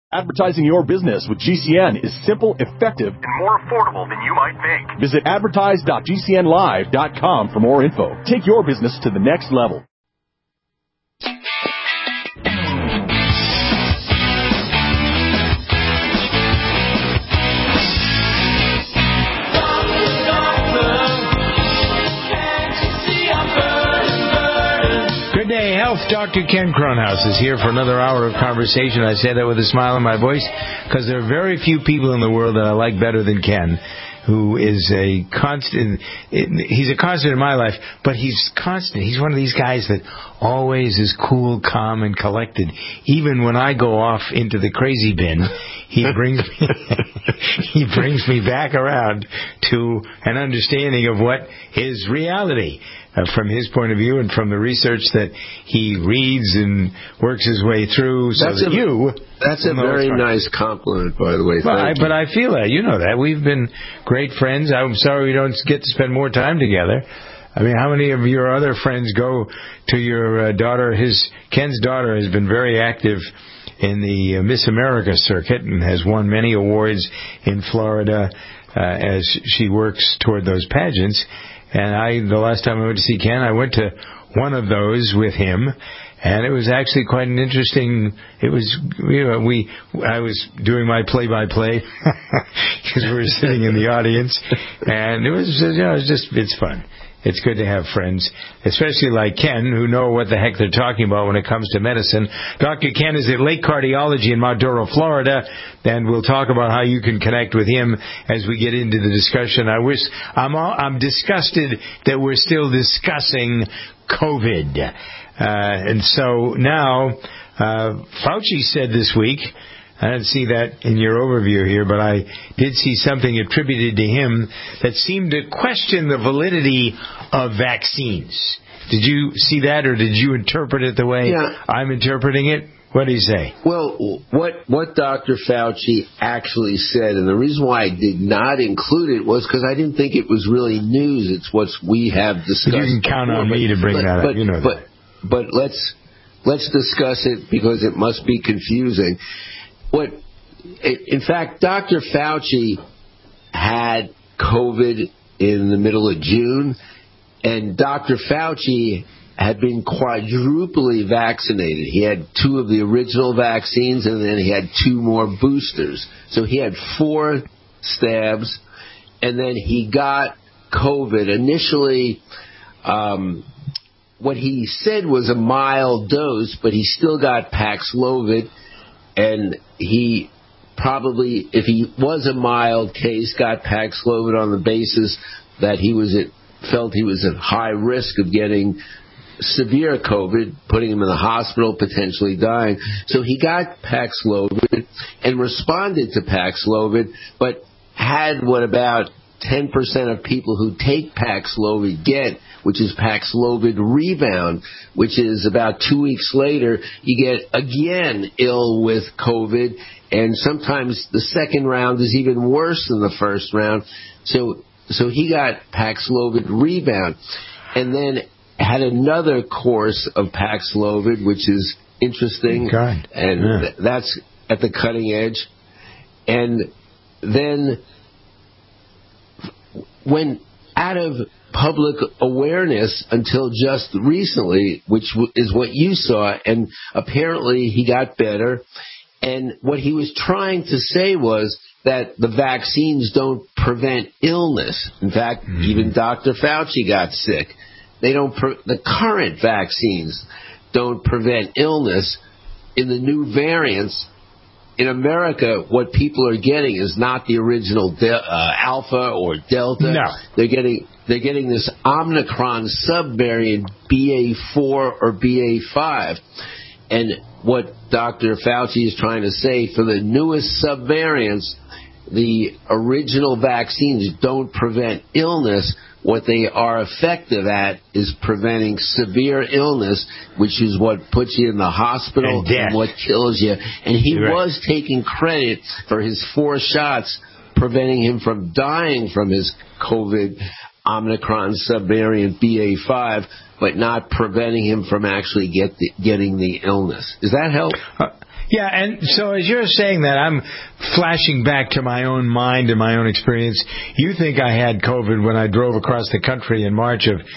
Advertising your business with GCN is simple, effective, and more affordable than you might think. Visit advertise.gcnlive.com for more info. Take your business to the next level. Good day, Health. Dr. Ken Cronhaus is here for another hour of conversation. I say that with a smile on my voice because there are very few people in the world that I like better than Ken, who is a constant. He's a constant in my life, but he's constant. He's one of these guys that always is cool, calm, and collected. Even when I go off into the crazy bin, he brings me back around to an understanding of what is reality. From his point of view and from the research that he reads and works his way through. That's a very nice compliment, by the way. But I feel that. You know that. We've been great friends. I'm sorry we don't get to spend more time together. I mean, how many of your other friends go to your daughter? Ken's daughter has been very active in the Miss America circuit and has won many awards in Florida as she works toward those pageants. And the last time I went to see Ken, I went to one of those with him, and it was actually quite an interesting. It was, I was doing my play-by-play because we were sitting in the audience, and it was, it's fun. It's good to have friends, especially like Ken, who know what the heck they're talking about when it comes to medicine. Dr. Ken is at Lake Cardiology in Mount Doro, Florida, and we'll talk about how you can connect with him as we get into the discussion. I'm disgusted that we're still discussing COVID. And so now, Fauci said this week, I didn't see that in your overview here, but I did see something attributed to him that seemed to question the validity of vaccines. Did you see that, or did you interpret it the way I'm interpreting it? What did he say? Well, what Dr. Fauci actually said, and the reason why I did not include it was because I didn't think it was really news. It's what we have discussed. But you can count on me to bring that up. You know that. But let's discuss it because it must be confusing. In fact, Dr. Fauci had COVID in the middle of June, and Dr. Fauci had been quadruply vaccinated. He had 2 of the original vaccines, and then he had 2 more boosters. So he had 4 stabs, and then he got COVID. Initially, what he said was a mild dose, but he still got Paxlovid, and he probably, if he was a mild case, got Paxlovid on the basis that felt he was at high risk of getting severe COVID, putting him in the hospital, potentially dying. So he got Paxlovid and responded to Paxlovid, but had what about 10% of people who take Paxlovid get, which is Paxlovid rebound, which is about 2 weeks later, you get again ill with COVID, and sometimes the second round is even worse than the first round. So he got Paxlovid rebound, and then had another course of Paxlovid, which is interesting, and that's at the cutting edge. And then went out of public awareness until just recently, which is what you saw, and apparently he got better. And what he was trying to say was that the vaccines don't prevent illness. In fact, even Dr. Fauci got sick. The current vaccines don't prevent illness. In the new variants, in America, what people are getting is not the original Alpha or Delta. No. They're getting this Omicron subvariant BA4 or BA5. And what Dr. Fauci is trying to say, for the newest subvariants, the original vaccines don't prevent illness. What they are effective at is preventing severe illness, which is what puts you in the hospital and what kills you. And he was taking credit for his 4 shots, preventing him from dying from his COVID Omicron subvariant BA5, but not preventing him from actually getting the illness. Does that help? Yeah, and so as you're saying that, I'm flashing back to my own mind and my own experience. You think I had COVID when I drove across the country in March of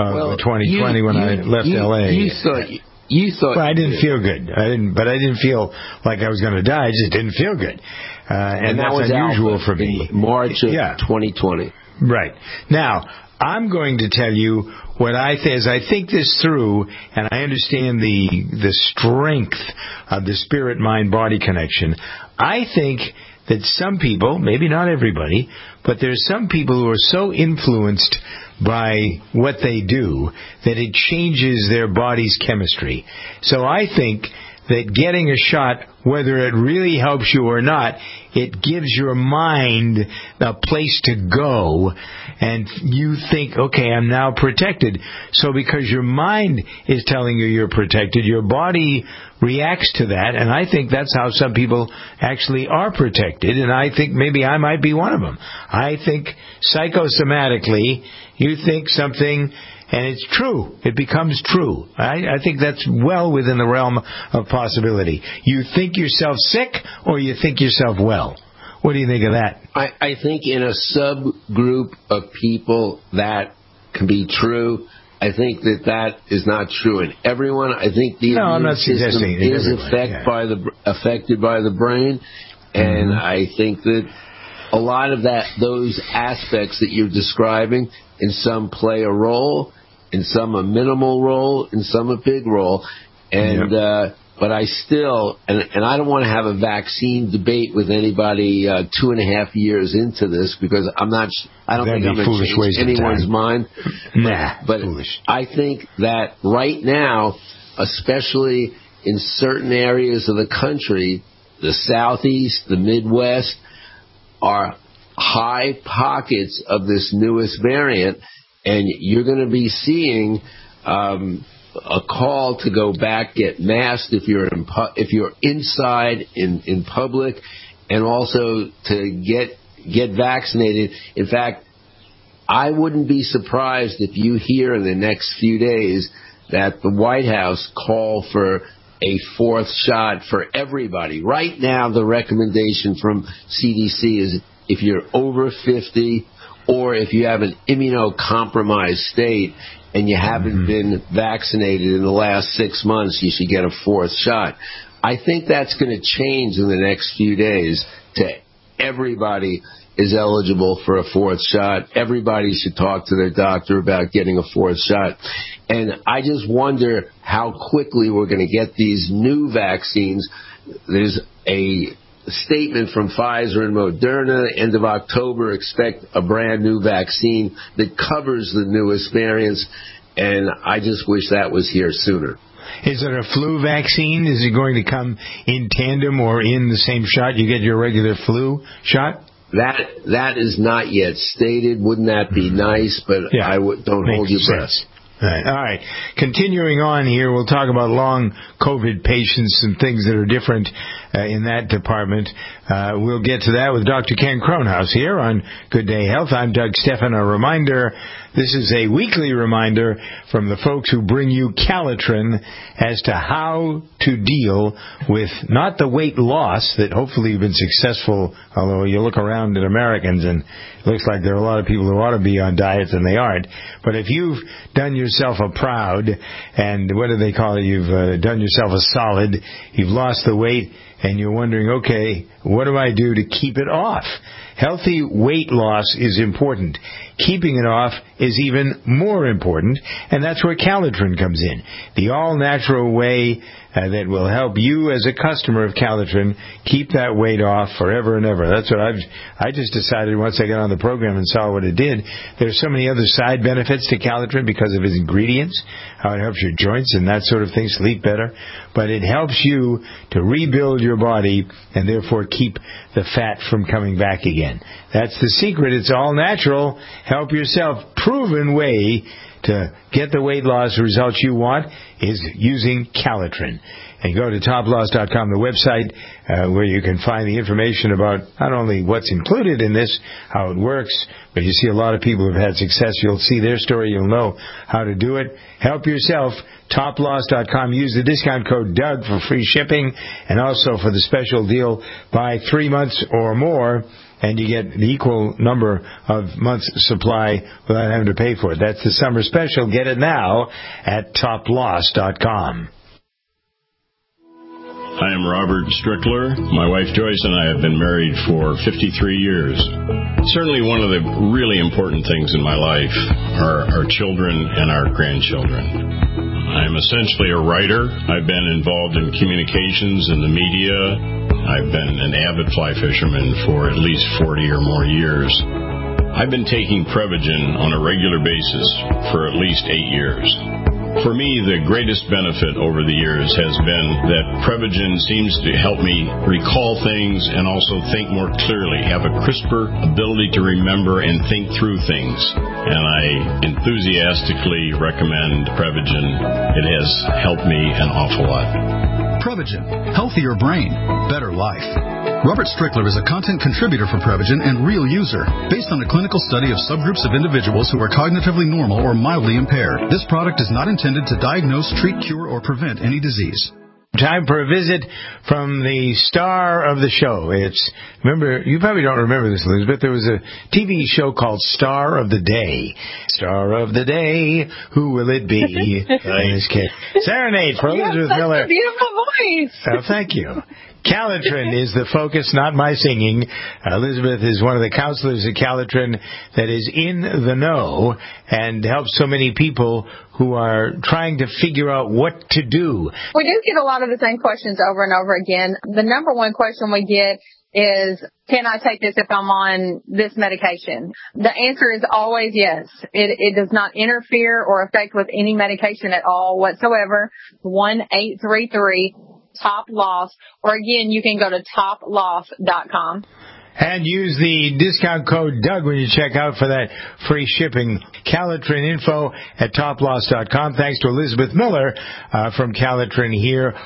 2020 when I left L.A. You thought well, I didn't feel good. I didn't feel like I was going to die. I just didn't feel good. And that that's was unusual for me. In March of 2020. Right. Now, I'm going to tell you what I think. As I think this through, and I understand the strength of the spirit-mind-body connection, I think that some people, maybe not everybody, but there's some people who are so influenced by what they do that it changes their body's chemistry. So I think that getting a shot, whether it really helps you or not, it gives your mind a place to go, and you think, okay, I'm now protected. So because your mind is telling you you're protected, your body reacts to that, and I think that's how some people actually are protected, and I think maybe I might be one of them. I think psychosomatically, you think something, and it's true. It becomes true. I think that's well within the realm of possibility. You think yourself sick, or you think yourself well. What do you think of that? I think in a subgroup of people that can be true. I think that is not true in everyone. I think the immune system is affected by the brain, and I think that a lot of those aspects that you're describing, in some play a role, in some a minimal role, in some a big role, and but I still, and I don't want to have a vaccine debate with anybody 2.5 years into this, because I don't think I'm going to change anyone's mind. But foolish. I think that right now, especially in certain areas of the country, the Southeast, the Midwest, are high pockets of this newest variant, and you're going to be seeing a call to go back, get masked if you're inside in public, and also to get vaccinated. In fact, I wouldn't be surprised if you hear in the next few days that the White House call for a fourth shot for everybody. Right now, the recommendation from CDC is if you're over 50 or if you have an immunocompromised state and you haven't been vaccinated in the last 6 months, you should get a fourth shot. I think that's going to change in the next few days to everybody is eligible for a fourth shot. Everybody should talk to their doctor about getting a fourth shot. And I just wonder how quickly we're going to get these new vaccines. There's a statement from Pfizer and Moderna, end of October, expect a brand new vaccine that covers the newest variants, and I just wish that was here sooner. Is it a flu vaccine? Is it going to come in tandem or in the same shot? You get your regular flu shot? That is not yet stated. Wouldn't that be nice? But I don't hold your breath. All right. Continuing on here, we'll talk about long COVID patients and things that are different in that department. We'll get to that with Dr. Ken Kronhaus here on Good Day Health. I'm Doug Stephan. A reminder, this is a weekly reminder from the folks who bring you Calitrin as to how to deal with not the weight loss that hopefully you've been successful, although you look around at Americans and it looks like there are a lot of people who ought to be on diets and they aren't. But if you've done yourself a proud, and what do they call it? You've done yourself a solid, you've lost the weight, and you're wondering, okay, what do I do to keep it off? Healthy weight loss is important. Keeping it off is even more important, and that's where Calitrin comes in. The all-natural way that will help you as a customer of Calitrin keep that weight off forever and ever. That's what I just decided once I got on the program and saw what it did. There's so many other side benefits to Calitrin because of its ingredients, how it helps your joints and that sort of thing sleep better. But it helps you to rebuild your body and therefore keep the fat from coming back again. That's the secret. It's all natural. Help yourself. Proven way to get the weight loss results you want is using Calitrin. And go to toploss.com, the website, where you can find the information about not only what's included in this, how it works, but you see a lot of people who've had success. You'll see their story. You'll know how to do it. Help yourself. Toploss.com. Use the discount code Doug for free shipping, and also for the special deal, buy 3 months or more, and you get the equal number of months' supply without having to pay for it. That's the summer special. Get it now at toploss.com. I am Robert Strickler. My wife Joyce and I have been married for 53 years. Certainly one of the really important things in my life are our children and our grandchildren. I'm essentially a writer. I've been involved in communications and the media. I've been an avid fly fisherman for at least 40 or more years. I've been taking Prevagen on a regular basis for at least 8 years. For me, the greatest benefit over the years has been that Prevagen seems to help me recall things and also think more clearly, have a crisper ability to remember and think through things. And I enthusiastically recommend Prevagen. It has helped me an awful lot. Prevagen. Healthier brain. Better life. Robert Strickler is a content contributor for Prevagen and real user, based on a clinical study of subgroups of individuals who are cognitively normal or mildly impaired. This product is not intended to diagnose, treat, cure, or prevent any disease. Time for a visit from the star of the show. Remember, you probably don't remember this, Elizabeth. There was a TV show called Star of the Day. Star of the Day, who will it be? In this case, Serenade for Elizabeth Miller. Such a beautiful voice. Oh, thank you. Calitrin is the focus, not my singing. Elizabeth is one of the counselors at Calitrin that is in the know and helps so many people who are trying to figure out what to do. We do get a lot of the same questions over and over again. The number one question we get is, can I take this if I'm on this medication? The answer is always yes. It does not interfere or affect with any medication at all whatsoever. 1-833-TOP-LOSS, or again, you can go to toploss.com. And use the discount code Doug when you check out for that free shipping. Calitrin info at toploss.com. Thanks to Elizabeth Miller from Calitrin here.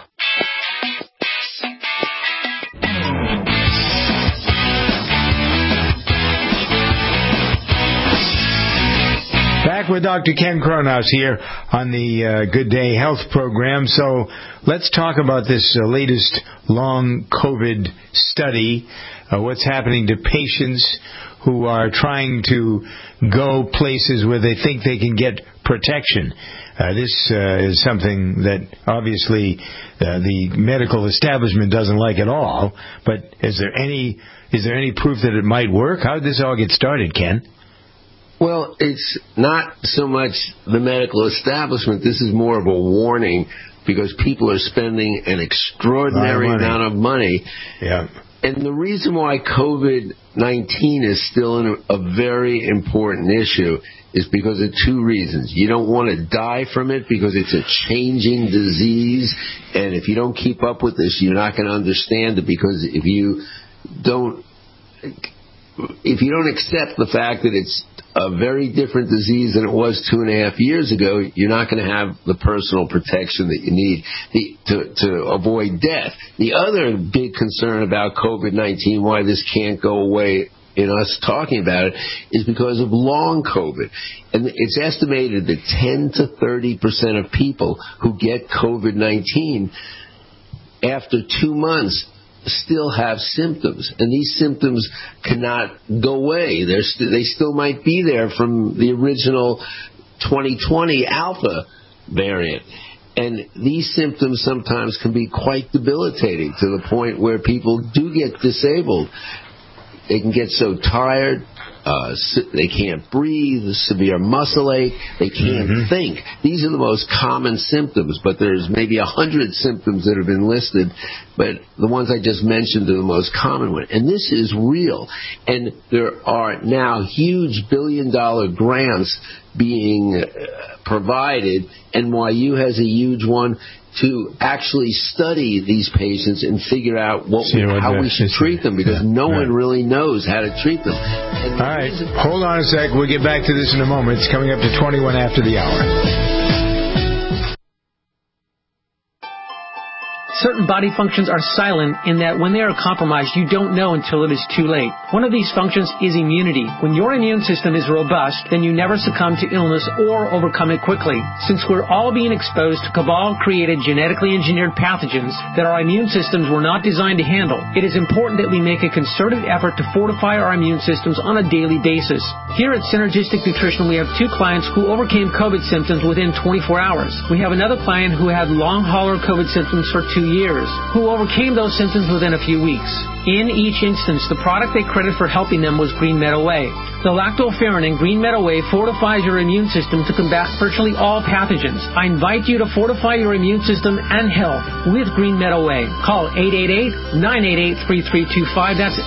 Back with Dr. Ken Cronhaus here on the Good Day Health program. So let's talk about this latest long COVID study. What's happening to patients who are trying to go places where they think they can get protection. This is something that obviously the medical establishment doesn't like at all. But is there any proof that it might work? How did this all get started, Ken? Well, it's not so much the medical establishment. This is more of a warning because people are spending an extraordinary amount of money. Yeah. And the reason why COVID-19 is still a very important issue is because of two reasons. You don't want to die from it because it's a changing disease, and if you don't keep up with this, you're not going to understand it, because if you don't accept the fact that it's a very different disease than it was 2.5 years ago, you're not going to have the personal protection that you need to avoid death. The other big concern about COVID-19, why this can't go away in us talking about it, is because of long COVID. And it's estimated that 10 to 30% of people who get COVID-19 after 2 months still have symptoms, and these symptoms cannot go away. They still might be there from the original 2020 Alpha variant. And these symptoms sometimes can be quite debilitating to the point where people do get disabled. They can get so tired, they can't breathe, severe muscle ache, they can't think. These are the most common symptoms, but there's maybe 100 symptoms that have been listed, but the ones I just mentioned are the most common one. And this is real. And there are now huge billion-dollar grants being provided. NYU has a huge one to actually study these patients and figure out how we should treat them, because no one really knows how to treat them. All right, hold on a sec. We'll get back to this in a moment. It's coming up to 21 after the hour. certain body functions are silent in that when they are compromised, you don't know until it is too late. One of these functions is immunity. When your immune system is robust, then you never succumb to illness or overcome it quickly. Since we're all being exposed to cabal-created, genetically engineered pathogens that our immune systems were not designed to handle, it is important that we make a concerted effort to fortify our immune systems on a daily basis. Here at Synergistic Nutrition, we have 2 clients who overcame COVID symptoms within 24 hours. We have another client who had long hauler COVID symptoms for 2 years, who overcame those symptoms within a few weeks. In each instance, the product they credit for helping them was Green Meadow Whey. The lactoferrin in Green Meadow Whey fortifies your immune system to combat virtually all pathogens. I invite you to fortify your immune system and health with Green Meadow Whey. Call 888-988-3325. That's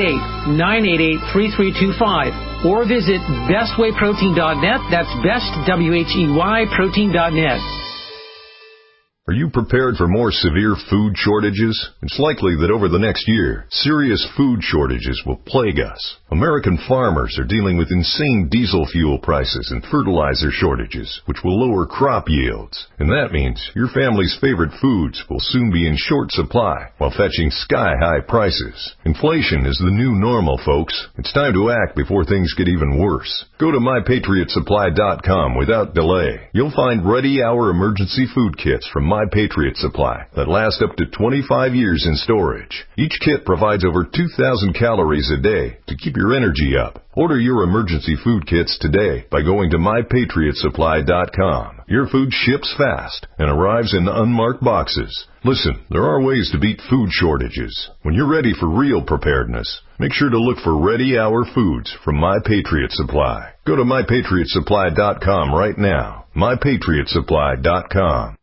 888-988-3325. Or visit bestwayprotein.net. That's bestwheyprotein.net. Are you prepared for more severe food shortages? It's likely that over the next year, serious food shortages will plague us. American farmers are dealing with insane diesel fuel prices and fertilizer shortages, which will lower crop yields. And that means your family's favorite foods will soon be in short supply while fetching sky-high prices. Inflation is the new normal, folks. It's time to act before things get even worse. Go to MyPatriotSupply.com without delay. You'll find ready-hour emergency food kits from My Patriot Supply that last up to 25 years in storage. Each kit provides over 2,000 calories a day to keep your energy up. Order your emergency food kits today by going to MyPatriotSupply.com. Your food ships fast and arrives in unmarked boxes. Listen, there are ways to beat food shortages. When you're ready for real preparedness, make sure to look for ready-hour foods from My Patriot Supply. Go to MyPatriotSupply.com right now. MyPatriotSupply.com.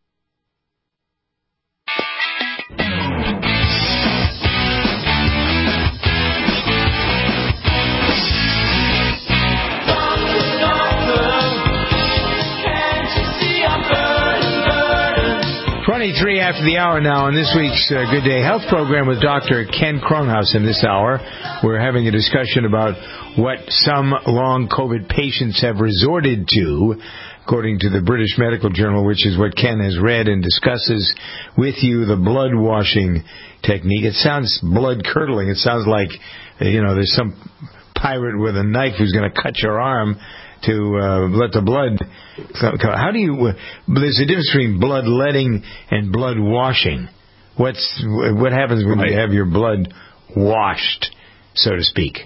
After the hour now on this week's Good Day Health program with Dr. Ken Kronhaus. In this hour, we're having a discussion about what some long COVID patients have resorted to, according to the British Medical Journal, which is what Ken has read and discusses with you, the blood washing technique. It sounds blood-curdling. It sounds like, there's some pirate with a knife who's going to cut your arm to let the blood come. How do you? There's a difference between bloodletting and blood washing. What happens when you have your blood washed, so to speak?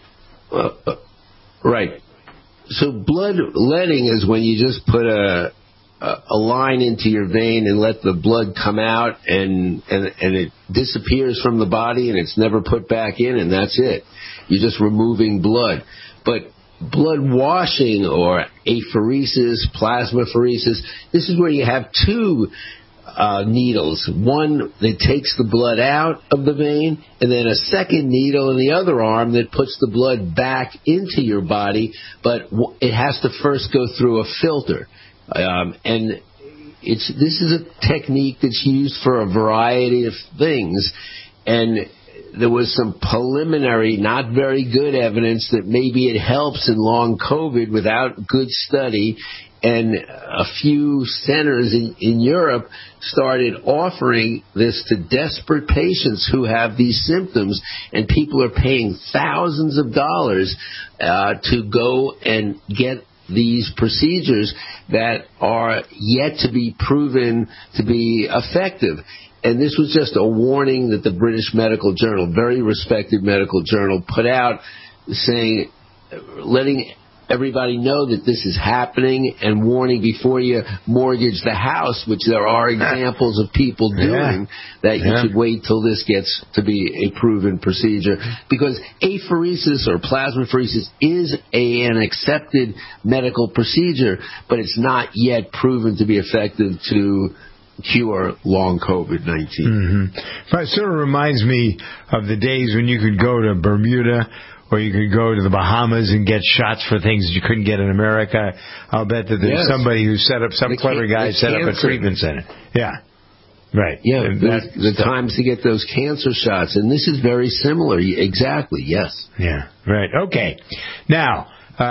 Right. So bloodletting is when you just put a line into your vein and let the blood come out, and it disappears from the body and it's never put back in, and that's it. You're just removing blood. But blood washing, or apheresis, plasmapheresis, this is where you have 2 needles. One that takes the blood out of the vein, and then a second needle in the other arm that puts the blood back into your body, but it has to first go through a filter. And this is a technique that's used for a variety of things, and there was some preliminary, not very good evidence that maybe it helps in long COVID without good study. And a few centers in Europe started offering this to desperate patients who have these symptoms, and people are paying thousands of dollars to go and get these procedures that are yet to be proven to be effective. And this was just a warning that the British Medical Journal, very respected medical journal, put out, saying, letting everybody know that this is happening, and warning before you mortgage the house, which there are examples of people doing, that you should wait till this gets to be a proven procedure. Because apheresis or plasmapheresis is an accepted medical procedure, but it's not yet proven to be effective to cure long COVID-19. Mm-hmm. It sort of reminds me of the days when you could go to Bermuda or you could go to the Bahamas and get shots for things that you couldn't get in America. I'll bet that there's somebody who set up, some clever guy set up a treatment center. Yeah. Right. Yeah, the times to get those cancer shots, and this is very similar. Exactly, yes. Yeah, right. Okay. Now,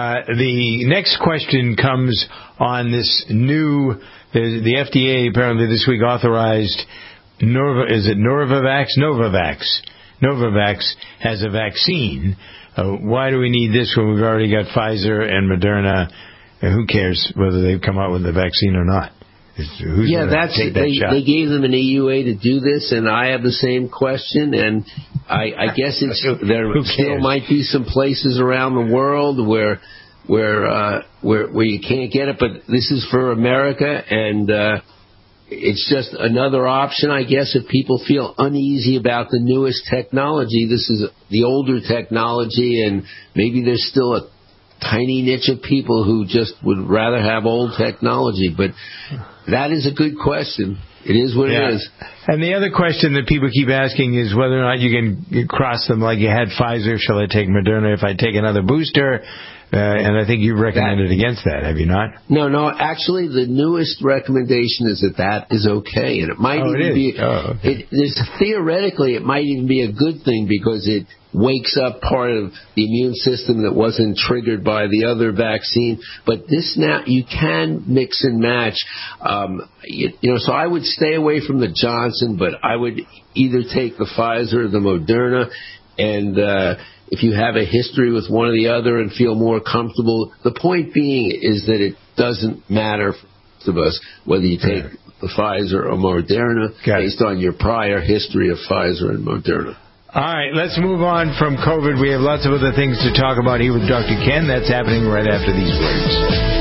the next question comes on this new... The FDA apparently this week authorized is it Novavax? Novavax has a vaccine. Why do we need this when we've already got Pfizer and Moderna? And who cares whether they've come out with the vaccine or not? Who's take that shot? They gave them an EUA to do this, and I have the same question. And I guess there still might be some places around the world where you can't get it, but this is for America, and it's just another option, I guess, if people feel uneasy about the newest technology. This is the older technology, and maybe there's still a tiny niche of people who just would rather have old technology. But that is a good question. It is what it is. And the other question that people keep asking is whether or not you can cross them like you had Pfizer. Shall I take Moderna if I take another booster? And I think you've recommended against that, have you not? No. Actually, the newest recommendation is that is okay, and it might even be. Theoretically, it might even be a good thing because it wakes up part of the immune system that wasn't triggered by the other vaccine. But this now you can mix and match. So I would stay away from the Johnson, but I would either take the Pfizer or the Moderna, and if you have a history with one or the other and feel more comfortable, the point being is that it doesn't matter to us whether you take the Pfizer or Moderna based on your prior history of Pfizer and Moderna. All right, let's move on from COVID. We have lots of other things to talk about here with Dr. Ken. That's happening right after these words.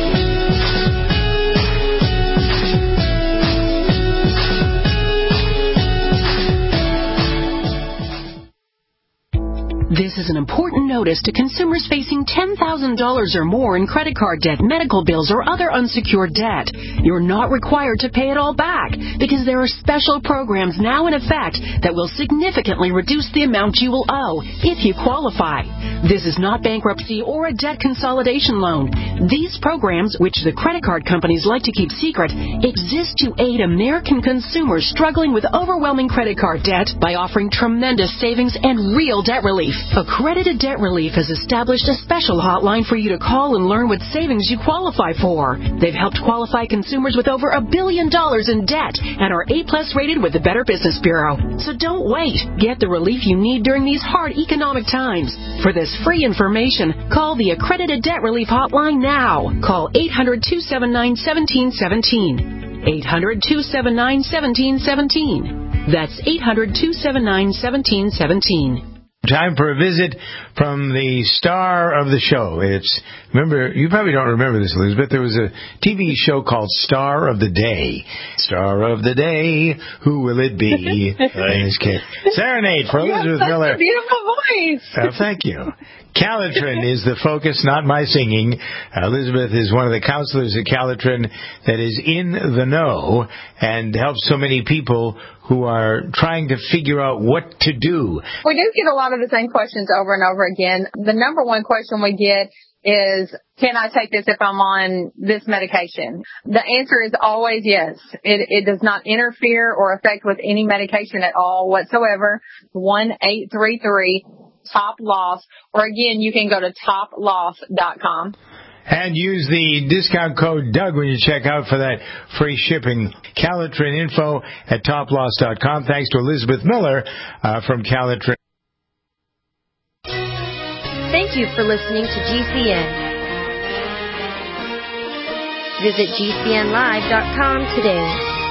This is an important notice to consumers facing $10,000 or more in credit card debt, medical bills, or other unsecured debt. You're not required to pay it all back because there are special programs now in effect that will significantly reduce the amount you will owe if you qualify. This is not bankruptcy or a debt consolidation loan. These programs, which the credit card companies like to keep secret, exist to aid American consumers struggling with overwhelming credit card debt by offering tremendous savings and real debt relief. Accredited Debt Relief has established a special hotline for you to call and learn what savings you qualify for. They've helped qualify consumers with over $1 billion in debt and are A+ rated with the Better Business Bureau. So don't wait. Get the relief you need during these hard economic times. For this free information, call the Accredited Debt Relief hotline now. Call 800-279-1717. 800-279-1717. That's 800-279-1717. Time for a visit from the star of the show. Remember, you probably don't remember this, Elizabeth. There was a TV show called Star of the Day. Star of the Day, who will it be? Serenade for Elizabeth Miller. Such a beautiful voice. Thank you. Calitrin is the focus, not my singing. Elizabeth is one of the counselors at Calitrin that is in the know and helps so many people who are trying to figure out what to do. We do get a lot of the same questions over and over again. The number one question we get is, can I take this if I'm on this medication? The answer is always yes. It does not interfere or affect with any medication at all whatsoever. 1-833-TOP-LOSS, or again, you can go to toploss.com. And use the discount code Doug when you check out for that free shipping. Calitrin info at toploss.com. Thanks to Elizabeth Miller from Calitrin. Thank you for listening to GCN. Visit GCNlive.com today.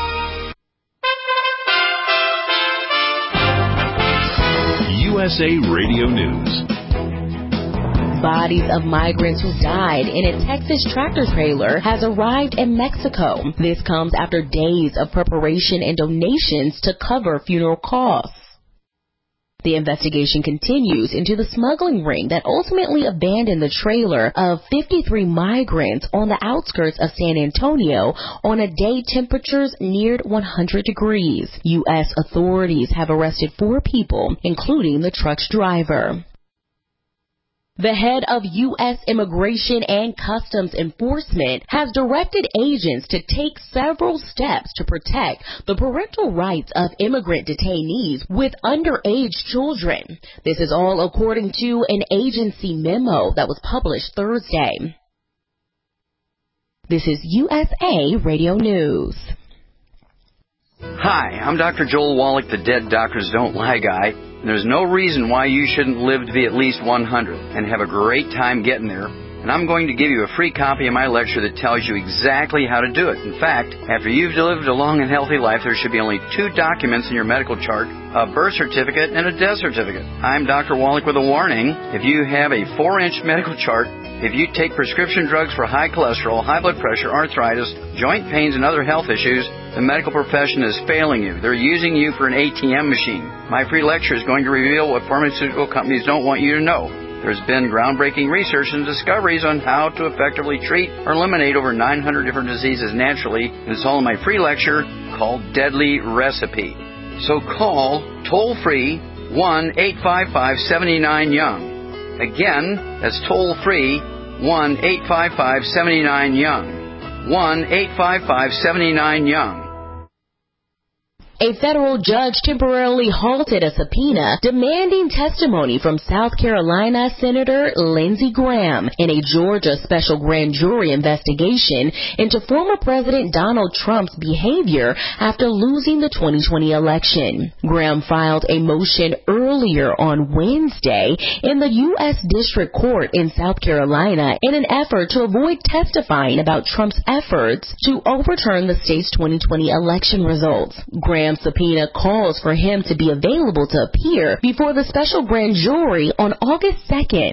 USA Radio News. Bodies of migrants who died in a Texas tractor trailer has arrived in Mexico. This comes after days of preparation and donations to cover funeral costs. The investigation continues into the smuggling ring that ultimately abandoned the trailer of 53 migrants on the outskirts of San Antonio on a day temperatures neared 100 degrees. U.S. authorities have arrested 4 people, including the truck's driver. The head of U.S. Immigration and Customs Enforcement has directed agents to take several steps to protect the parental rights of immigrant detainees with underage children. This is all according to an agency memo that was published Thursday. This is USA Radio News. Hi, I'm Dr. Joel Wallach, the Dead Doctors Don't Lie guy. There's no reason why you shouldn't live to be at least 100 and have a great time getting there. And I'm going to give you a free copy of my lecture that tells you exactly how to do it. In fact, after you've lived a long and healthy life, there should be only 2 documents in your medical chart, a birth certificate and a death certificate. I'm Dr. Wallach with a warning. If you have a 4-inch medical chart, if you take prescription drugs for high cholesterol, high blood pressure, arthritis, joint pains, and other health issues, the medical profession is failing you. They're using you for an ATM machine. My free lecture is going to reveal what pharmaceutical companies don't want you to know. There's been groundbreaking research and discoveries on how to effectively treat or eliminate over 900 different diseases naturally. And it's all in my free lecture called Deadly Recipe. So call toll-free 1-855-79-YOUNG. Again, that's toll-free 1-855-79-YOUNG. 1-855-79-YOUNG. A federal judge temporarily halted a subpoena demanding testimony from South Carolina Senator Lindsey Graham in a Georgia special grand jury investigation into former President Donald Trump's behavior after losing the 2020 election. Graham filed a motion earlier on Wednesday in the U.S. District Court in South Carolina in an effort to avoid testifying about Trump's efforts to overturn the state's 2020 election results. Graham subpoena calls for him to be available to appear before the special grand jury on August 2nd.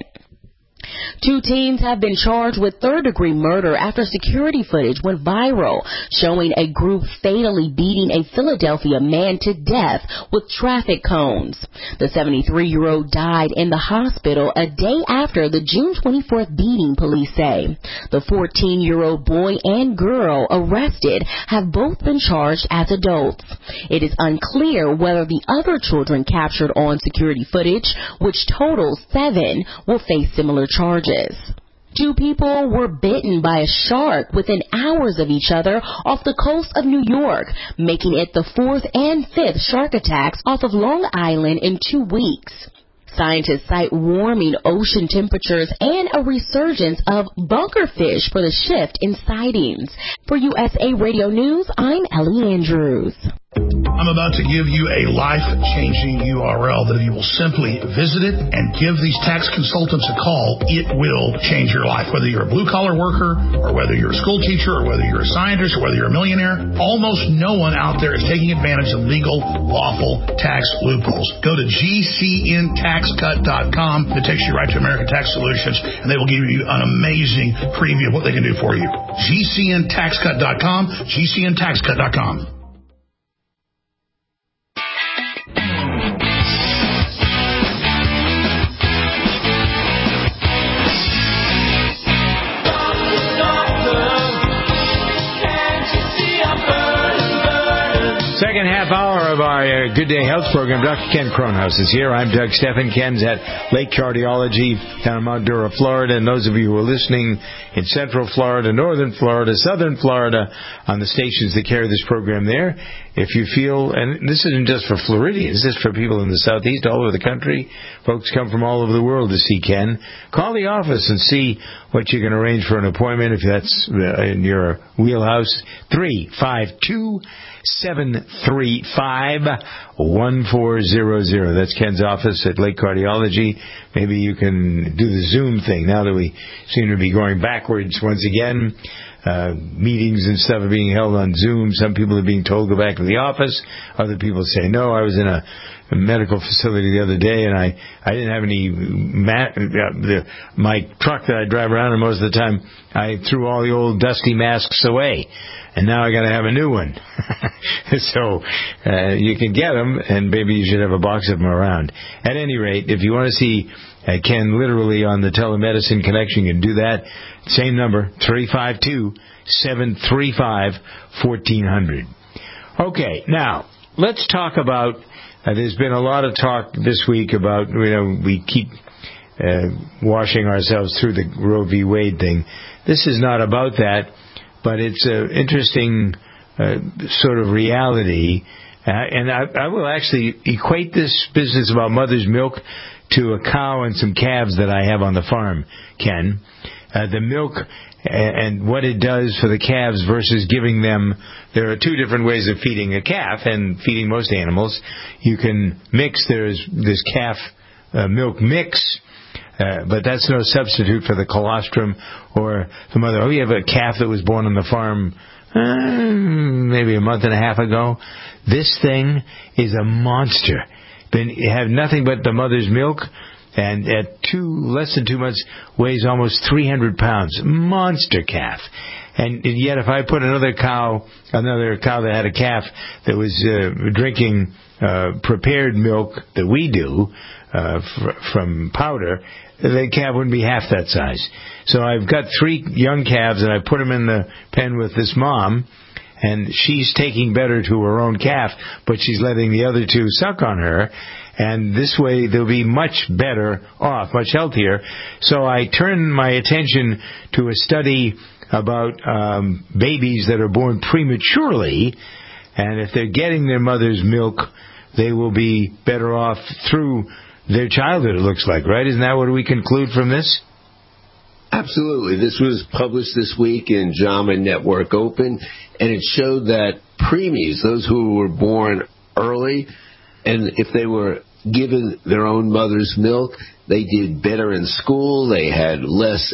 2 teens have been charged with third-degree murder after security footage went viral showing a group fatally beating a Philadelphia man to death with traffic cones. The 73-year-old died in the hospital a day after the June 24th beating, police say. The 14-year-old boy and girl arrested have both been charged as adults. It is unclear whether the other children captured on security footage, which totals 7, will face similar charges. 2 people were bitten by a shark within hours of each other off the coast of New York, making it the 4th and 5th shark attacks off of Long Island in 2 weeks. Scientists cite warming ocean temperatures and a resurgence of bunkerfish for the shift in sightings. For USA Radio News, I'm Ellie Andrews. I'm about to give you a life-changing URL that if you will simply visit it and give these tax consultants a call, it will change your life. Whether you're a blue-collar worker or whether you're a school teacher or whether you're a scientist or whether you're a millionaire, almost no one out there is taking advantage of legal, lawful tax loopholes. Go to GCNTaxCut.com. It takes you right to American Tax Solutions, and they will give you an amazing preview of what they can do for you. GCNTaxCut.com, GCNTaxCut.com. Second half hour of our Good Day Health program. Dr. Ken Kronhaus is here. I'm Doug Steffen. Ken's at Lake Cardiology down in Mount Dura, Florida. And those of you who are listening in Central Florida, Northern Florida, Southern Florida, on the stations that carry this program there, if you feel, and this isn't just for Floridians, this is for people in the Southeast, all over the country. Folks come from all over the world to see Ken. Call the office and see what you can arrange for an appointment if that's in your wheelhouse. 352-735-1400. That's Ken's office at Lake Cardiology. Maybe you can do the Zoom thing now that we seem to be going backwards once again. Meetings and stuff are being held on Zoom. Some people are being told go back to the office. Other people say, no, I was in a medical facility the other day and I didn't have any my truck that I drive around in most of the time, I threw all the old dusty masks away. And now I got to have a new one. So you can get them, and maybe you should have a box of them around. At any rate, if you want to see Ken literally on the Telemedicine Connection, you can do that. Same number, 352-735-1400. Okay, now, let's talk about, there's been a lot of talk this week about, we keep washing ourselves through the Roe v. Wade thing. This is not about that. But it's an interesting sort of reality. And I will actually equate this business about mother's milk to a cow and some calves that I have on the farm, Ken. The milk and what it does for the calves versus giving them. There are two different ways of feeding a calf and feeding most animals. You can mix. There's this calf milk mix, but that's no substitute for the colostrum or the mother. Oh, you have a calf that was born on the farm maybe a month and a half ago. This thing is a monster. You have nothing but the mother's milk, and at less than 2 months weighs almost 300 pounds. Monster calf. And yet if I put another cow that had a calf that was drinking prepared milk that we do from powder, the calf wouldn't be half that size. So I've got 3 young calves, and I put them in the pen with this mom, and she's taking better to her own calf, but she's letting the other 2 suck on her. And this way they'll be much better off, much healthier. So I turn my attention to a study about babies that are born prematurely, and if they're getting their mother's milk, they will be better off through their childhood, it looks like, right? Isn't that what we conclude from this? Absolutely. This was published this week in JAMA Network Open, and it showed that preemies, those who were born early, and if they were given their own mother's milk, they did better in school, they had less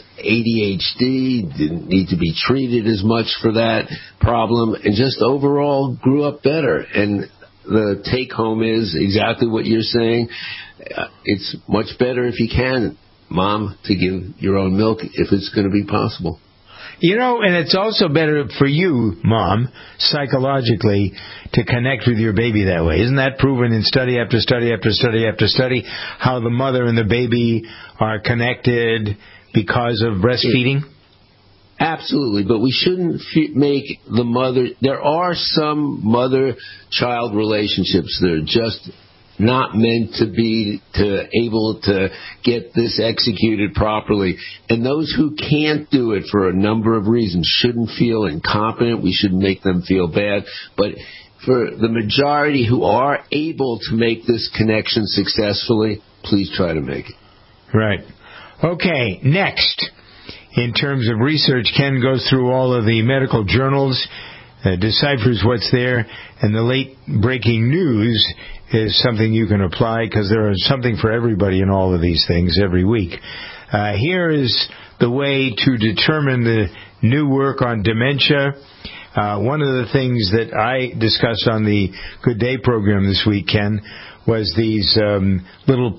ADHD, didn't need to be treated as much for that problem, and just overall grew up better. And the take-home is exactly what you're saying. It's much better if you can, Mom, to give your own milk if it's going to be possible. You know, and it's also better for you, Mom, psychologically, to connect with your baby that way. Isn't that proven in study after study after study after study, how the mother and the baby are connected because of breastfeeding? Absolutely, but we shouldn't make the mother... There are some mother-child relationships that are just not meant to be able to get this executed properly. And those who can't do it for a number of reasons shouldn't feel incompetent. We shouldn't make them feel bad. But for the majority who are able to make this connection successfully, please try to make it. Right. Okay, next. In terms of research, Ken goes through all of the medical journals, deciphers what's there, and the late breaking news is something you can apply because there is something for everybody in all of these things every week. Here is the way to determine the new work on dementia. One of the things that I discussed on the Good Day program this week, Ken, was these little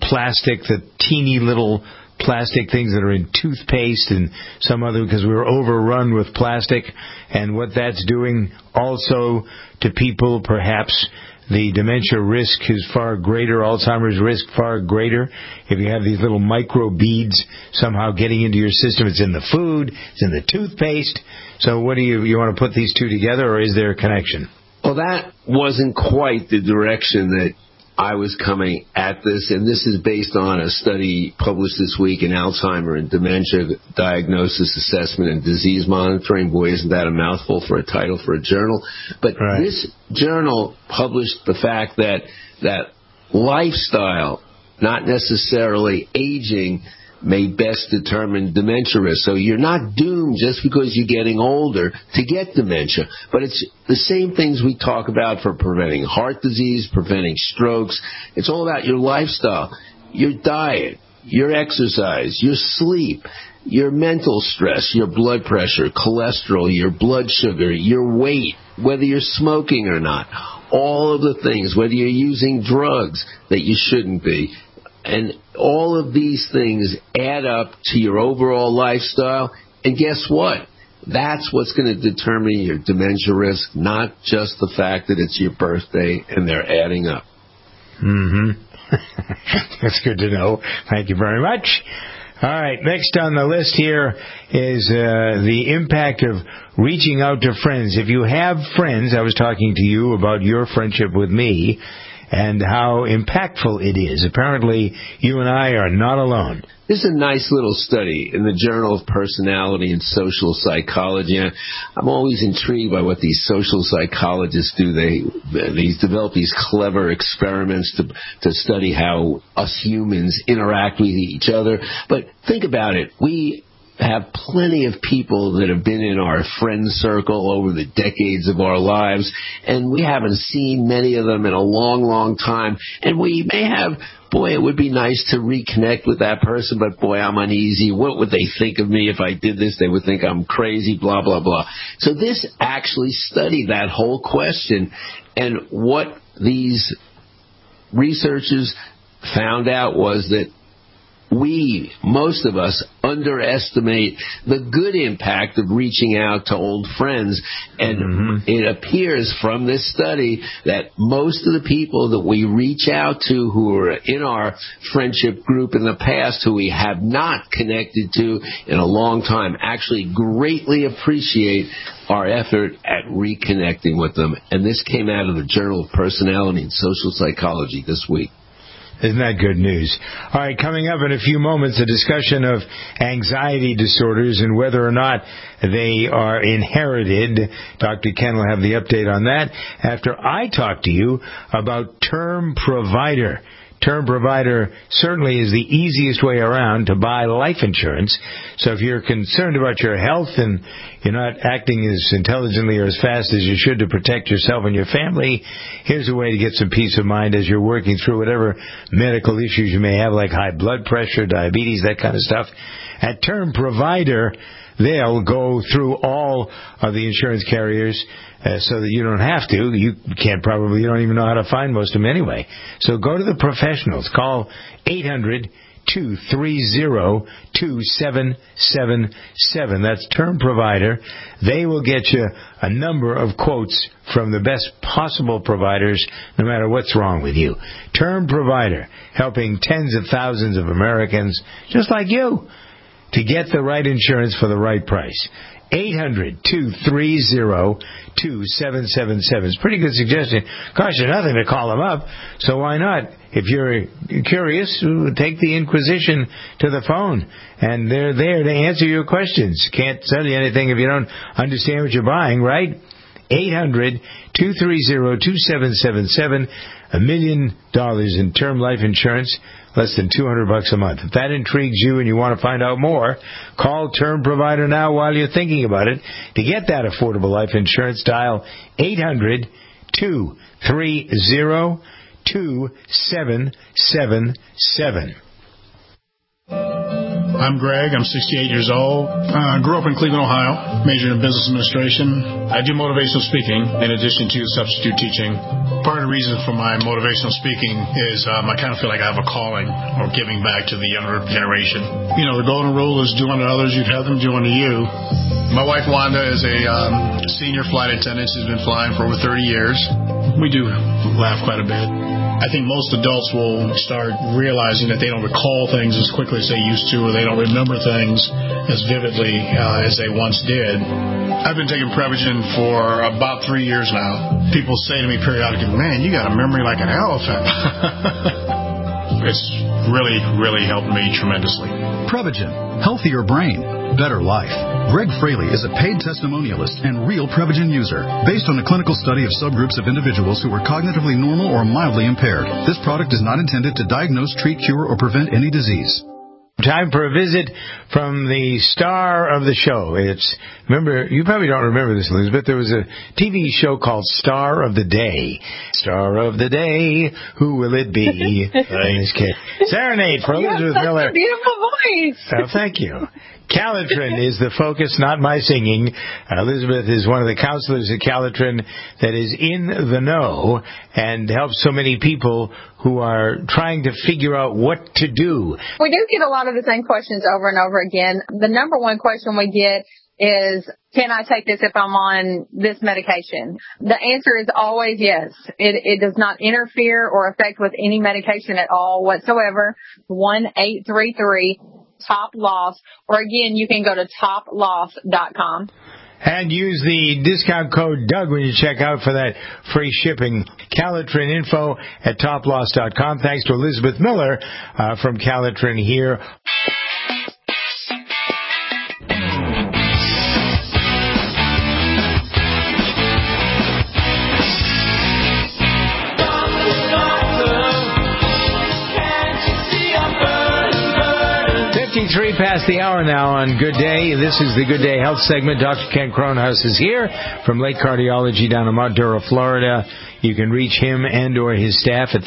teeny little plastic things that are in toothpaste and some other, because we were overrun with plastic, and what that's doing also to people. Perhaps the dementia risk is far greater, Alzheimer's risk far greater, if you have these little micro beads somehow getting into your system. It's in the food, it's in the toothpaste. So what do you want to put these two together, or is there a connection? Well, that wasn't quite the direction that I was coming at this, and this is based on a study published this week in Alzheimer and Dementia Diagnosis, Assessment, and Disease Monitoring. Boy, isn't that a mouthful for a title for a journal. But right. This journal published the fact that lifestyle, not necessarily aging, may best determine dementia risk. So you're not doomed just because you're getting older to get dementia. But it's the same things we talk about for preventing heart disease, preventing strokes. It's all about your lifestyle, your diet, your exercise, your sleep, your mental stress, your blood pressure, cholesterol, your blood sugar, your weight, whether you're smoking or not. All of the things, whether you're using drugs that you shouldn't be. And all of these things add up to your overall lifestyle. And guess what? That's what's going to determine your dementia risk, not just the fact that it's your birthday and they're adding up. Mm-hmm. That's good to know. Thank you very much. All right, next on the list here is the impact of reaching out to friends. If you have friends, I was talking to you about your friendship with me, and how impactful it is. Apparently, you and I are not alone. This is a nice little study in the Journal of Personality and Social Psychology. I'm always intrigued by what these social psychologists do. They develop these clever experiments to study how us humans interact with each other. But think about it. We have plenty of people that have been in our friend circle over the decades of our lives, and we haven't seen many of them in a long, long time. And we may have, boy, it would be nice to reconnect with that person, but boy, I'm uneasy. What would they think of me if I did this? They would think I'm crazy, blah, blah, blah. So this actually studied that whole question, and what these researchers found out was that most of us, underestimate the good impact of reaching out to old friends. And it appears from this study that most of the people that we reach out to who are in our friendship group in the past, who we have not connected to in a long time, actually greatly appreciate our effort at reconnecting with them. And this came out of the Journal of Personality and Social Psychology this week. Isn't that good news? All right, coming up in a few moments, a discussion of anxiety disorders and whether or not they are inherited. Dr. Ken will have the update on that after I talk to you about Term Provider. Term Provider certainly is the easiest way around to buy life insurance. So if you're concerned about your health and you're not acting as intelligently or as fast as you should to protect yourself and your family, here's a way to get some peace of mind as you're working through whatever medical issues you may have, like high blood pressure, diabetes, that kind of stuff. At Term Provider, they'll go through all of the insurance carriers so that you don't have to. You don't even know how to find most of them anyway. So go to the professionals. Call 800-230-2777. That's Term Provider. They will get you a number of quotes from the best possible providers, no matter what's wrong with you. Term Provider, helping tens of thousands of Americans just like you to get the right insurance for the right price. 800-230-2777. It's a pretty good suggestion. Costs you nothing to call them up, so why not? If you're curious, take the Inquisition to the phone, and they're there to answer your questions. Can't sell you anything if you don't understand what you're buying, right? 800-230-2777. $1 million in term life insurance, less than $200 a month. If that intrigues you and you want to find out more, call Term Provider now while you're thinking about it. To get that affordable life insurance, dial 800-230-2777. I'm Greg. I'm 68 years old. Grew up in Cleveland, Ohio. Majored in business administration. I do motivational speaking in addition to substitute teaching. Part of the reason for my motivational speaking is I kind of feel like I have a calling or giving back to the younger generation. You know, the golden rule is do unto others, you'd have them do unto you. My wife, Wanda, is a senior flight attendant. She's been flying for over 30 years. We do laugh quite a bit. I think most adults will start realizing that they don't recall things as quickly as they used to, or they don't remember things as vividly as they once did. I've been taking Prevagen for about 3 years now. People say to me periodically, man, you got a memory like an elephant. It's really, really helped me tremendously. Prevagen. Healthier brain. Better life. Greg Fraley is a paid testimonialist and real Prevagen user. Based on a clinical study of subgroups of individuals who were cognitively normal or mildly impaired. This product is not intended to diagnose, treat, cure, or prevent any disease. Time for a visit from the star of the show. Remember, you probably don't remember this, Elizabeth. There was a TV show called Star of the Day. Star of the Day, who will it be? Serenade for Elizabeth Miller. You have such a beautiful voice. Oh, thank you. Calitrin is the focus, not my singing. Elizabeth is one of the counselors at Calitrin that is in the know and helps so many people who are trying to figure out what to do. We do get a lot of the same questions over and over again. The number one question we get is, can I take this if I'm on this medication? The answer is always yes. It does not interfere or affect with any medication at all whatsoever. 1-833-TOP-LOSS, or again, you can go to toploss.com. And use the discount code Doug when you check out for that free shipping. Calitrin info at toploss.com. Thanks to Elizabeth Miller from Calitrin here. 23 past the hour now on Good Day. This is the Good Day Health segment. Dr. Ken Cronhaus is here from Lake Cardiology down in Mount Dora, Florida. You can reach him and or his staff at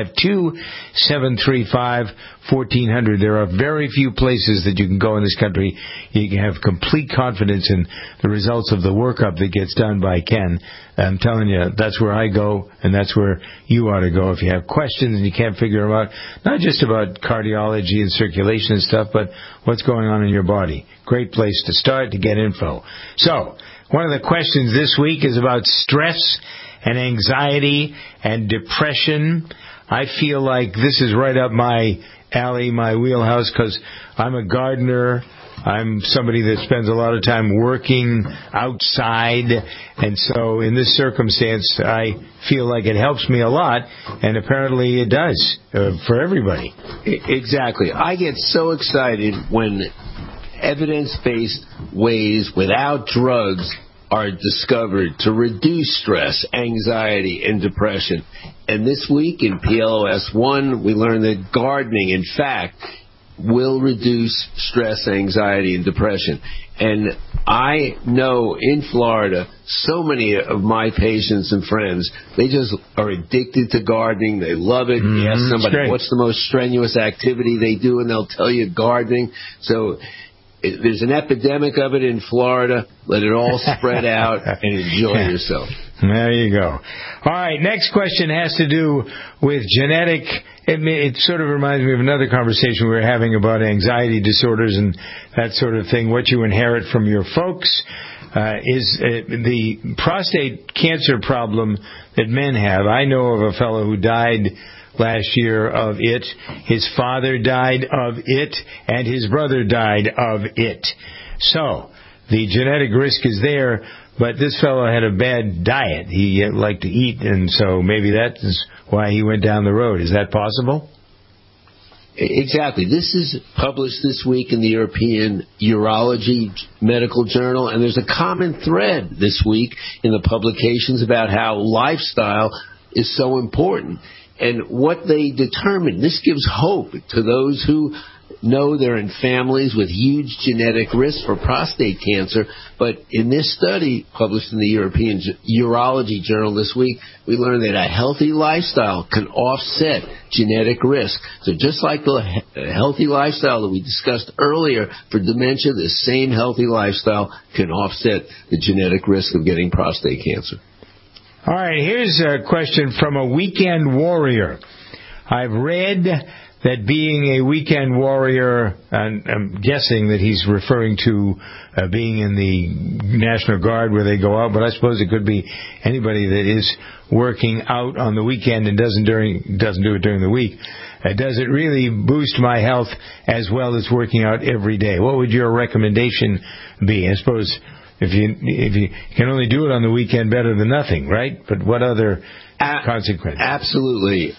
352-735-1400. There are very few places that you can go in this country. You can have complete confidence in the results of the workup that gets done by Ken. I'm telling you, that's where I go, and that's where you ought to go if you have questions and you can't figure them out. Not just about cardiology and circulation and stuff, but what's going on in your body. Great place to start to get info. So, one of the questions this week is about stress and anxiety and depression. I feel like this is right up my alley, my wheelhouse, because I'm a gardener. I'm somebody that spends a lot of time working outside, and so in this circumstance, I feel like it helps me a lot, and apparently it does for everybody. Exactly. I get so excited when evidence-based ways without drugs are discovered to reduce stress, anxiety, and depression. And this week in PLOS1, we learned that gardening, in fact, will reduce stress, anxiety, and depression. And I know in Florida, so many of my patients and friends, they just are addicted to gardening. They love it. You ask somebody, what's the most strenuous activity they do, and they'll tell you gardening. So there's an epidemic of it in Florida. Let it all spread out and enjoy yourself. There you go. All right, next question has to do with genetic. It sort of reminds me of another conversation we were having about anxiety disorders and that sort of thing, what you inherit from your folks. Is the prostate cancer problem that men have. I know of a fellow who died last year of it. His father died of it, and his brother died of it. So, the genetic risk is there, but this fellow had a bad diet. He liked to eat, and so maybe that is why he went down the road. Is that possible? Exactly. This is published this week in the European Urology Medical Journal, and there's a common thread this week in the publications about how lifestyle is so important. And what they determine, this gives hope to those who know they're in families with huge genetic risk for prostate cancer. But in this study published in the European Urology Journal this week, we learned that a healthy lifestyle can offset genetic risk. So just like the healthy lifestyle that we discussed earlier for dementia, the same healthy lifestyle can offset the genetic risk of getting prostate cancer. All right, here's a question from a weekend warrior. I've read that being a weekend warrior, and I'm guessing that he's referring to being in the National Guard where they go out, but I suppose it could be anybody that is working out on the weekend and doesn't do it during the week. Does it really boost my health as well as working out every day? What would your recommendation be? I suppose if you can only do it on the weekend, better than nothing, right? But what other consequences? Absolutely.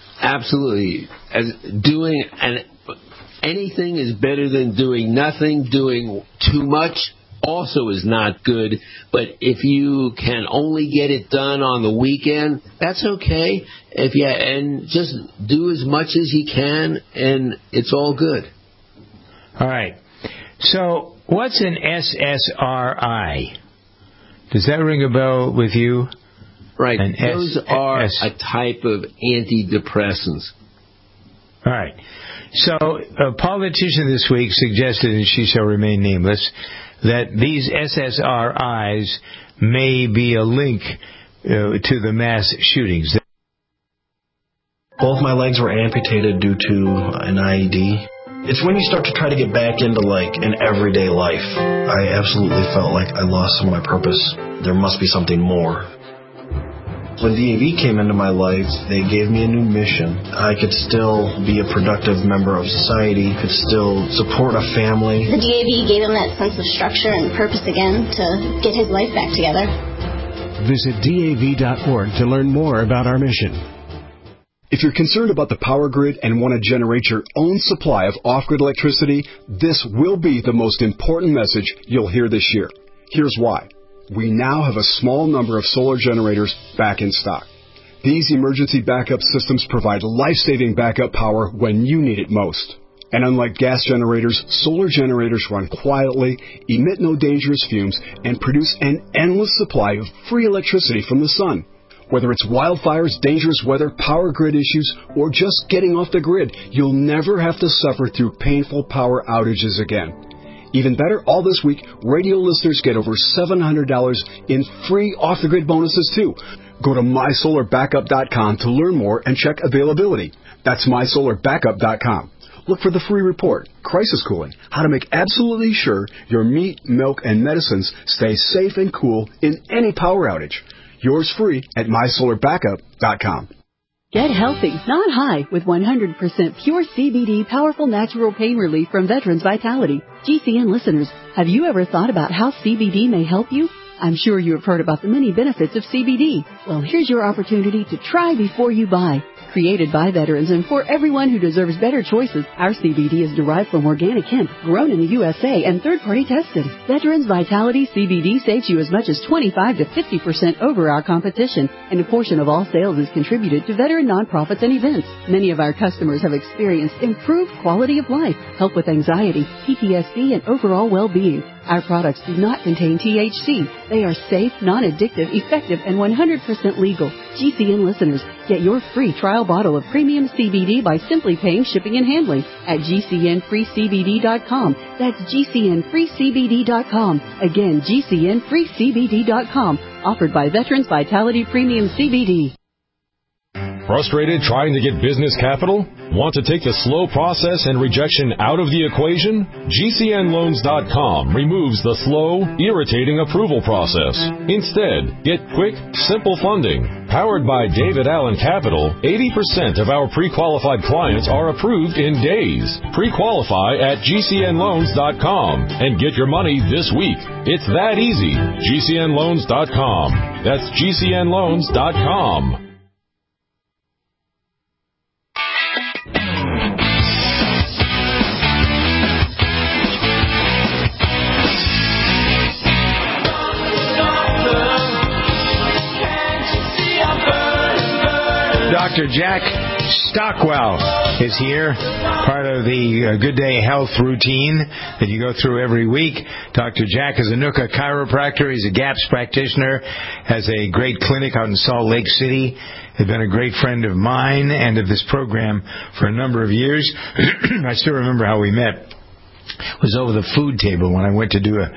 Anything is better than doing nothing. Doing too much also is not good. But if you can only get it done on the weekend, that's okay. And just do as much as you can, and it's all good. All right. So, what's an SSRI? Does that ring a bell with you? Right. Those are a type of antidepressants. All right. So, a politician this week suggested, and she shall remain nameless, that these SSRIs may be a link to the mass shootings. Both my legs were amputated due to an IED. It's when you start to try to get back into, an everyday life. I absolutely felt like I lost some of my purpose. There must be something more. When DAV came into my life, they gave me a new mission. I could still be a productive member of society, could still support a family. The DAV gave him that sense of structure and purpose again to get his life back together. Visit DAV.org to learn more about our mission. If you're concerned about the power grid and want to generate your own supply of off-grid electricity, this will be the most important message you'll hear this year. Here's why. We now have a small number of solar generators back in stock. These emergency backup systems provide life-saving backup power when you need it most. And unlike gas generators, solar generators run quietly, emit no dangerous fumes, and produce an endless supply of free electricity from the sun. Whether it's wildfires, dangerous weather, power grid issues, or just getting off the grid, you'll never have to suffer through painful power outages again. Even better, all this week, radio listeners get over $700 in free off-the-grid bonuses, too. Go to MySolarBackup.com to learn more and check availability. That's MySolarBackup.com. Look for the free report, Crisis Cooling, how to make absolutely sure your meat, milk, and medicines stay safe and cool in any power outage. Yours free at MySolarBackup.com. Get healthy, not high, with 100% pure CBD powerful natural pain relief from Veterans Vitality. GCN listeners, have you ever thought about how CBD may help you? I'm sure you have heard about the many benefits of CBD. Well, here's your opportunity to try before you buy. Created by veterans and for everyone who deserves better choices, our CBD is derived from organic hemp, grown in the USA and third-party tested. Veterans Vitality CBD saves you as much as 25 to 50% over our competition, and a portion of all sales is contributed to veteran nonprofits and events. Many of our customers have experienced improved quality of life, help with anxiety, PTSD, and overall well-being. Our products do not contain THC. They are safe, non-addictive, effective, and 100% legal. GCN listeners, get your free trial bottle of premium CBD by simply paying shipping and handling at GCNFreeCBD.com. That's GCNFreeCBD.com. Again, GCNFreeCBD.com. Offered by Veterans Vitality Premium CBD. Frustrated trying to get business capital? Want to take the slow process and rejection out of the equation? GCNLoans.com removes the slow, irritating approval process. Instead, get quick, simple funding. Powered by David Allen Capital, 80% of our pre-qualified clients are approved in days. Pre-qualify at GCNLoans.com and get your money this week. It's that easy. GCNLoans.com. That's GCNLoans.com. Dr. Jack Stockwell is here, part of the Good Day Health routine that you go through every week. Dr. Jack is a NUCA chiropractor. He's a GAPS practitioner, has a great clinic out in Salt Lake City. He's been a great friend of mine and of this program for a number of years. I still remember how we met. It was over the food table when I went to do a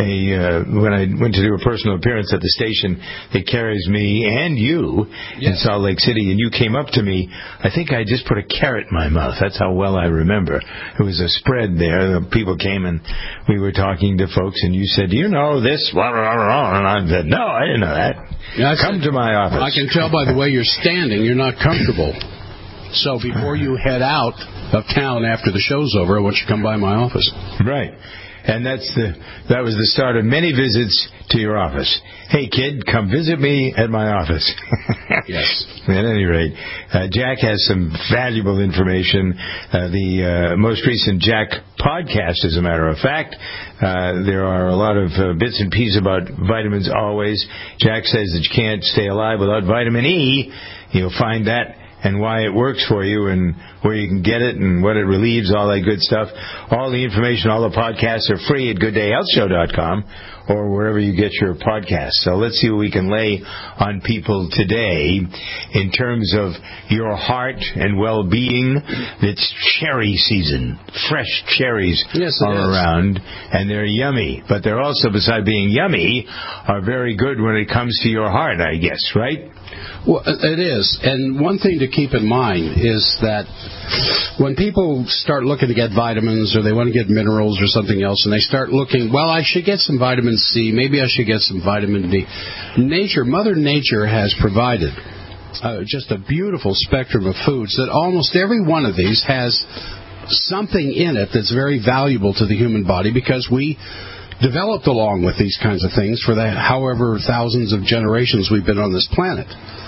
personal appearance at the station that carries me and you in Salt Lake City, and you came up to me. I think I just put a carrot in my mouth. That's how well I remember. It was a spread there. People came and we were talking to folks, and you said, "Do you know this?" And I said, "No, I didn't know that." Come to my office. I can tell by the way you're standing, you're not comfortable. So before you head out of town after the show's over, I want you to come by my office. Right. And that was the start of many visits to your office. Hey, kid, come visit me at my office. Yes. At any rate, Jack has some valuable information. The most recent Jack podcast, as a matter of fact, there are a lot of bits and pieces about vitamins always. Jack says that you can't stay alive without vitamin E. You'll find that and why it works for you and where you can get it and what it relieves, all that good stuff. All the information, all the podcasts are free at GoodDayHealthShow.com or wherever you get your podcasts. So let's see what we can lay on people today in terms of your heart and well-being. It's cherry season. Fresh cherries are around, and they're yummy. But they're also, besides being yummy, are very good when it comes to your heart, I guess, right? Well, it is. And one thing to keep in mind is that when people start looking to get vitamins or they want to get minerals or something else, and they start looking, well, I should get some vitamin C, maybe I should get some vitamin D. Mother Nature has provided just a beautiful spectrum of foods that almost every one of these has something in it that's very valuable to the human body because we developed along with these kinds of things for the however thousands of generations we've been on this planet.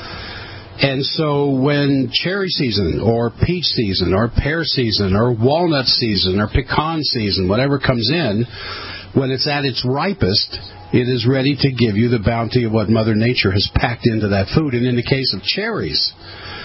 And so when cherry season or peach season or pear season or walnut season or pecan season, whatever comes in, when it's at its ripest, it is ready to give you the bounty of what Mother Nature has packed into that food. And in the case of cherries,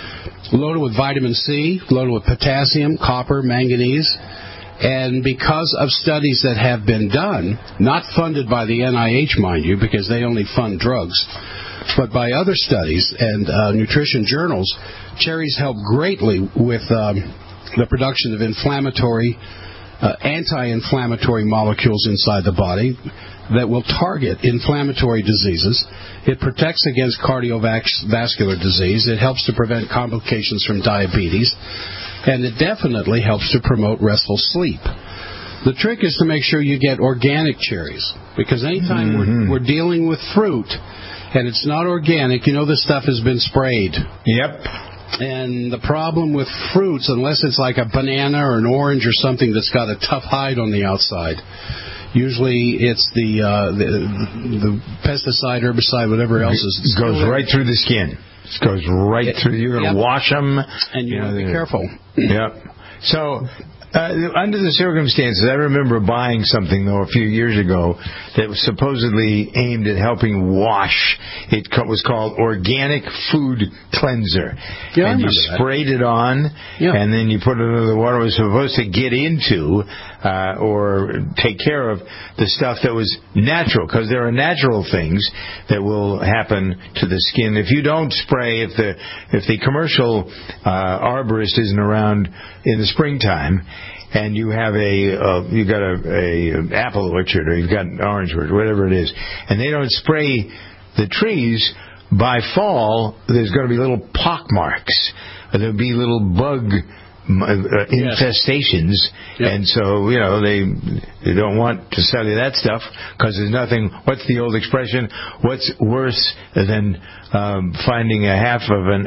loaded with vitamin C, loaded with potassium, copper, manganese. And because of studies that have been done, not funded by the NIH, mind you, because they only fund drugs, but by other studies and nutrition journals, cherries help greatly with the production of anti-inflammatory molecules inside the body that will target inflammatory diseases. It protects against cardiovascular disease. It helps to prevent complications from diabetes. And it definitely helps to promote restful sleep. The trick is to make sure you get organic cherries, because anytime we're dealing with fruit and it's not organic, this stuff has been sprayed. Yep. And the problem with fruits, unless it's like a banana or an orange or something that's got a tough hide on the outside, usually it's the pesticide, herbicide, whatever else is. It goes right through the skin. It goes right through. You're going to wash them. And you want to be careful. Yep. So, under the circumstances, I remember buying something, though, a few years ago that was supposedly aimed at helping wash. It was called Organic Food Cleanser. Yeah, and you sprayed it on, and then you put it under the water. It was supposed to get into or take care of the stuff that was natural, because there are natural things that will happen to the skin. If you don't spray, if the commercial arborist isn't around in the springtime, and you have you've got a apple orchard, or you've got an orange orchard, whatever it is, and they don't spray the trees, by fall there's going to be little pock marks, or there'll be little bug infestations, and so they don't want to sell you that stuff, because there's nothing. What's the old expression? What's worse than finding a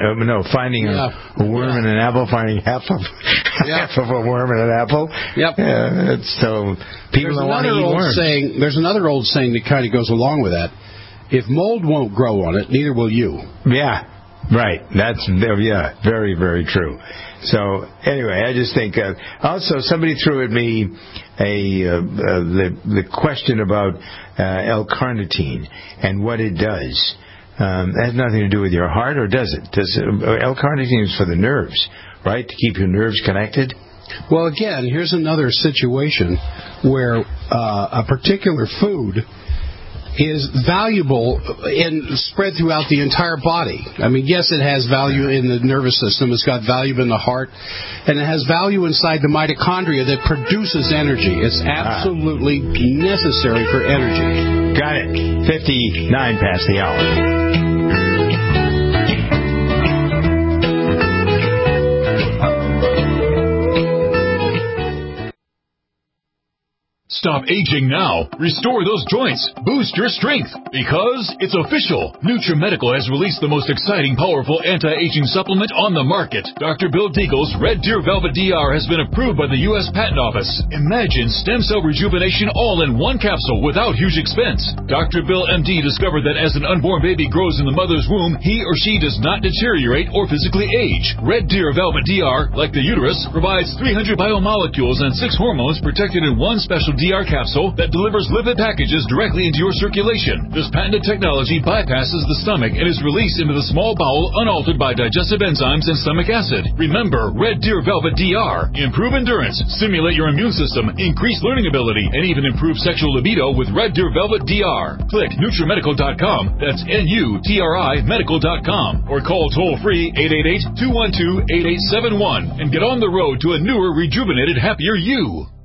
worm in an apple, finding half of a worm in an apple? Yep. So people don't want to eat worms. There's another old saying that kind of goes along with that. If mold won't grow on it, neither will you. Yeah. Right. That's very, very true. So anyway, I just think also somebody threw at me the question about L-carnitine and what it does. It has nothing to do with your heart, or does it? L-carnitine is for the nerves, right? To keep your nerves connected. Well, again, here's another situation where a particular food is valuable and spread throughout the entire body. I mean, yes, it has value in the nervous system. It's got value in the heart. And it has value inside the mitochondria that produces energy. It's absolutely necessary for energy. Got it. 59 past the hour. Stop aging now. Restore those joints. Boost your strength. Because it's official. NutriMedical has released the most exciting, powerful anti-aging supplement on the market. Dr. Bill Deagle's Red Deer Velvet DR has been approved by the U.S. Patent Office. Imagine stem cell rejuvenation all in one capsule without huge expense. Dr. Bill MD discovered that as an unborn baby grows in the mother's womb, he or she does not deteriorate or physically age. Red Deer Velvet DR, like the uterus, provides 300 biomolecules and 6 hormones protected in one special DR capsule that delivers lipid packages directly into your circulation. This patented technology bypasses the stomach and is released into the small bowel unaltered by digestive enzymes and stomach acid. Remember, Red Deer Velvet DR. Improve endurance, stimulate your immune system, increase learning ability, and even improve sexual libido with Red Deer Velvet DR. Click NutriMedical.com, that's NUTRI Medical.com, or call toll-free 888-212-8871 and get on the road to a newer, rejuvenated, happier you.